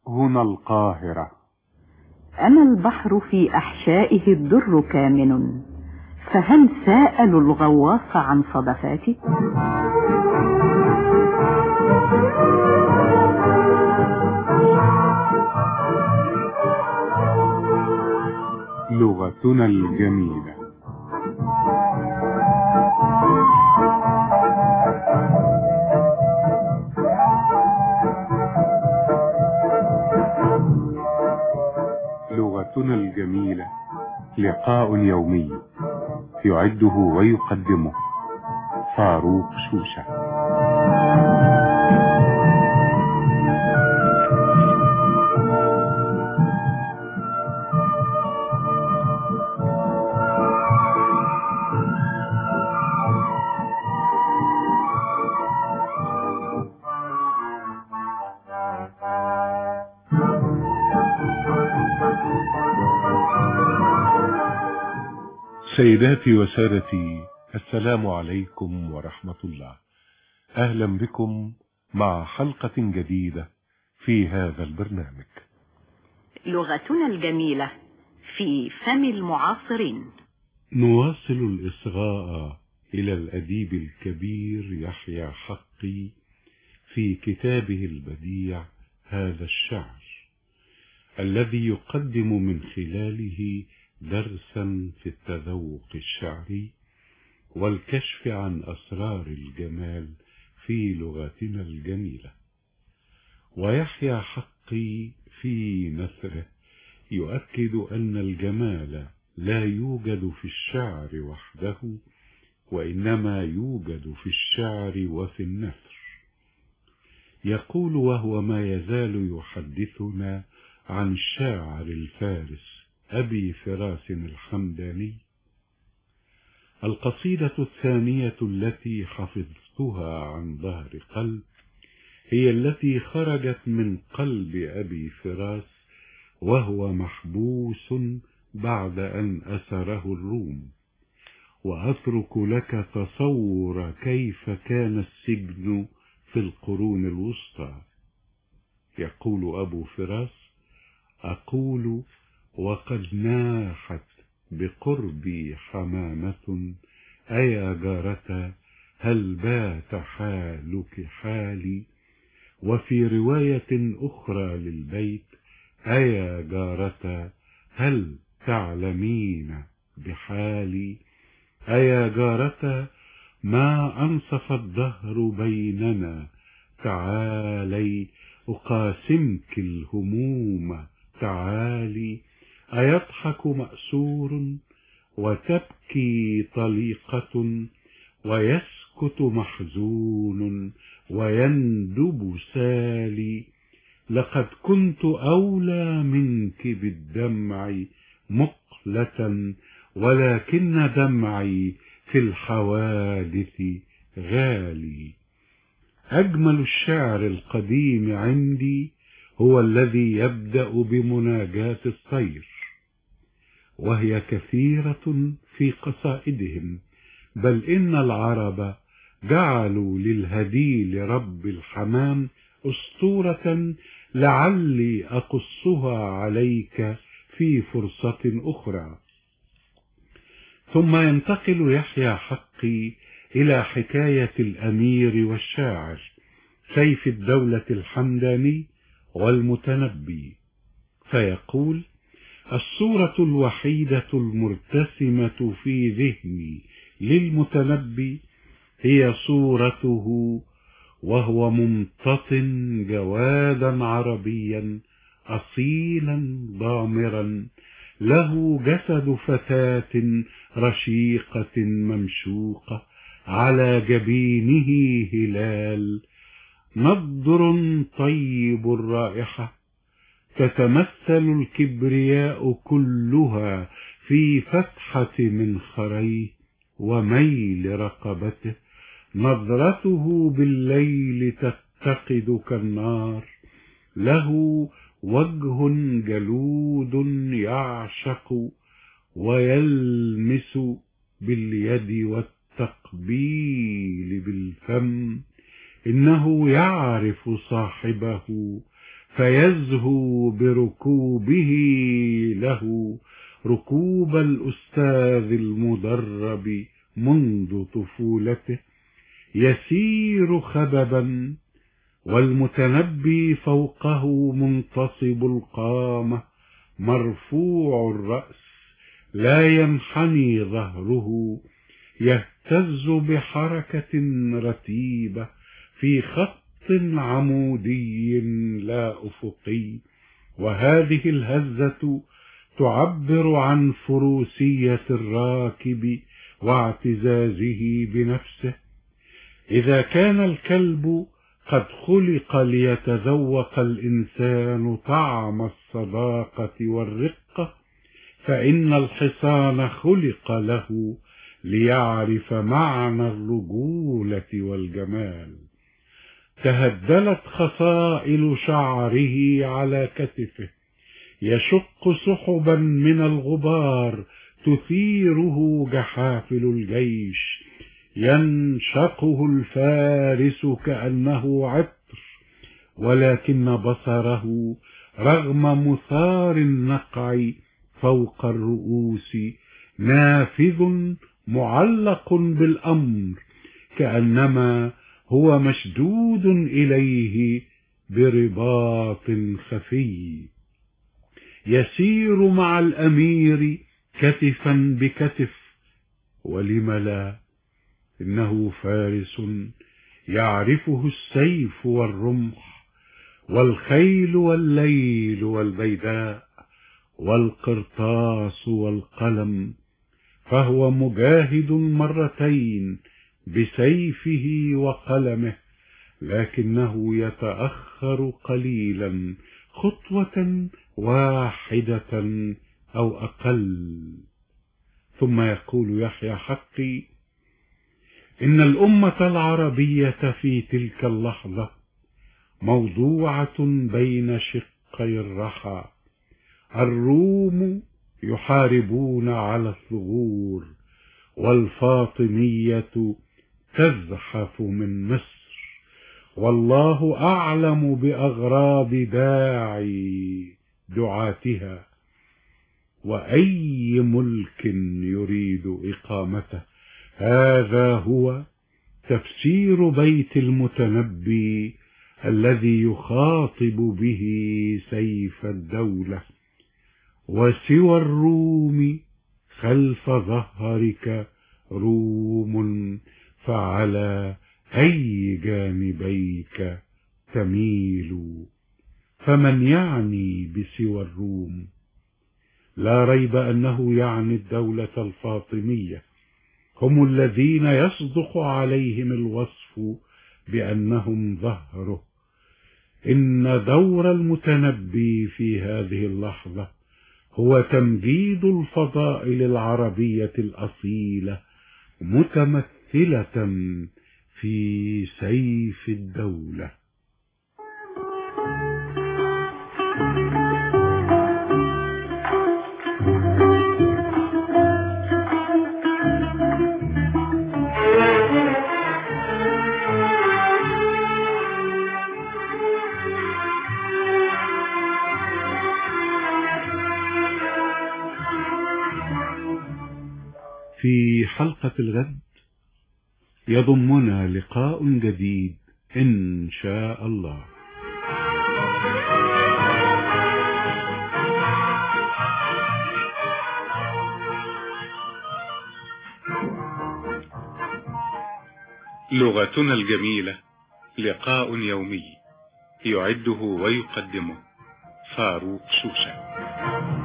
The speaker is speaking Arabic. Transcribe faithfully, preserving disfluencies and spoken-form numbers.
هنا القاهرة. أنا البحر في أحشائه الدر كامن، فهل سألوا الغواص عن صدفاتي؟ لغتنا الجميلة. لغتنا الجميلة لقاء يومي يعده ويقدمه فاروق شوشة. سيداتي وسادتي، السلام عليكم ورحمة الله. أهلا بكم مع حلقة جديدة في هذا البرنامج. لغتنا الجميلة في فم المعاصرين. نواصل الإصغاء إلى الأديب الكبير يحيى حقي في كتابه البديع هذا الشعر، الذي يقدم من خلاله درسا في التذوق الشعري والكشف عن أسرار الجمال في لغتنا الجميلة. ويحيى حقي في نثره يؤكد أن الجمال لا يوجد في الشعر وحده، وإنما يوجد في الشعر وفي النثر. يقول وهو ما يزال يحدثنا عن الشاعر الفارس أبي فراس الحمداني: القصيدة الثانية التي حفظتها عن ظهر قلب هي التي خرجت من قلب أبي فراس وهو محبوس بعد أن أسره الروم، وأترك لك تصور كيف كان السجن في القرون الوسطى. يقول أبو فراس: أقول وقد ناحت بقربي حمامة، أيا جارة هل بات حالك حالي. وفي رواية أخرى للبيت: أيا جارة هل تعلمين بحالي. أيا جارة ما أنصف الدهر بيننا، تعالي أقاسمك الهموم تعالي. أيضحك مأسور وتبكي طليقة، ويسكت محزون ويندب سالي. لقد كنت أولى منك بالدمع مقلة، ولكن دمعي في الحوادث غالي. أجمل الشعر القديم عندي هو الذي يبدأ بمناجاة الطير، وهي كثيرة في قصائدهم، بل إن العرب جعلوا للهديل رب الحمام أسطورة لعلي أقصها عليك في فرصة أخرى. ثم ينتقل يحيى حقي إلى حكاية الأمير والشاعر سيف الدولة الحمداني والمتنبي، فيقول: الصورة الوحيدة المرتسمة في ذهني للمتنبي هي صورته وهو ممتطن جوادا عربيا أصيلا ضامرا، له جسد فتاة رشيقة ممشوقة، على جبينه هلال، نضر طيب الرائحة، تتمثل الكبرياء كلها في فتحة منخريه وميل رقبته. نظرته بالليل تتقد كالنار، له وجه جلود يعشق ويلمس باليد والتقبيل بالفم. إنه يعرف صاحبه فيزهو بركوبه له ركوب الأستاذ المدرب منذ طفولته، يسير خببا والمتنبي فوقه منتصب القامة مرفوع الرأس، لا ينحني ظهره، يهتز بحركة رتيبة في خط عمودي لا أفقي، وهذه الهزة تعبر عن فروسية الراكب واعتزازه بنفسه. إذا كان الكلب قد خلق ليتذوق الإنسان طعم الصداقة والرقة، فإن الحصان خلق له ليعرف معنى الرجولة والجمال. تهدلت خصائل شعره على كتفه، يشق سحبا من الغبار تثيره جحافل الجيش، ينشقه الفارس كأنه عطر، ولكن بصره رغم مثار النقع فوق الرؤوس نافذ معلق بالأمر، كأنما هو مشدود إليه برباط خفي. يسير مع الأمير كتفا بكتف، ولم لا؟ إنه فارس يعرفه السيف والرمح والخيل والليل والبيداء والقرطاس والقلم، فهو مجاهد مرتين بسيفه وقلمه، لكنه يتأخر قليلا خطوة واحدة أو أقل. ثم يقول يحيى حقي: إن الأمة العربية في تلك اللحظة موضوعة بين شقي الرحى، الروم يحاربون على الثغور، والفاطمية تزحف من مصر، والله أعلم بأغراض داعي دعاتها، وأي ملك يريد إقامته. هذا هو تفسير بيت المتنبي الذي يخاطب به سيف الدولة: وسوى الروم خلف ظهرك روم، فعلى أي جانبيك تميل. فمن يعني بسوى الروم؟ لا ريب أنه يعني الدولة الفاطمية، هم الذين يصدق عليهم الوصف بأنهم ظهره. إن دور المتنبي في هذه اللحظة هو تمجيد الفضائل العربية الأصيلة متمثلة في سيف الدولة. في حلقة الغد يضمنا لقاء جديد إن شاء الله. لغتنا الجميلة، لقاء يومي يعده ويقدمه فاروق شوشة.